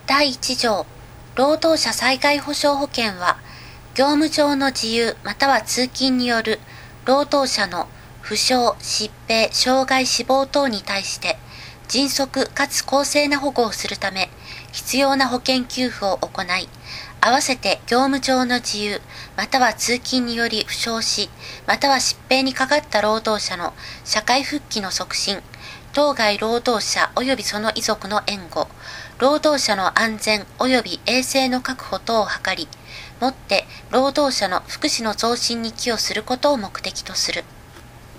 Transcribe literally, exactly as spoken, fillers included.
だいいち条、労働者災害保障保険は、業務上の自由または通勤による労働者の負傷、疾病、障害、死亡等に対して、迅速かつ公正な保護をするため、必要な保険給付を行い、合わせて業務上の自由または通勤により負傷し、または疾病にかかった労働者の社会復帰の促進、当該労働者及びその遺族の援護、労働者の安全及び衛生の確保等を図り、もって労働者の福祉の増進に寄与することを目的とする。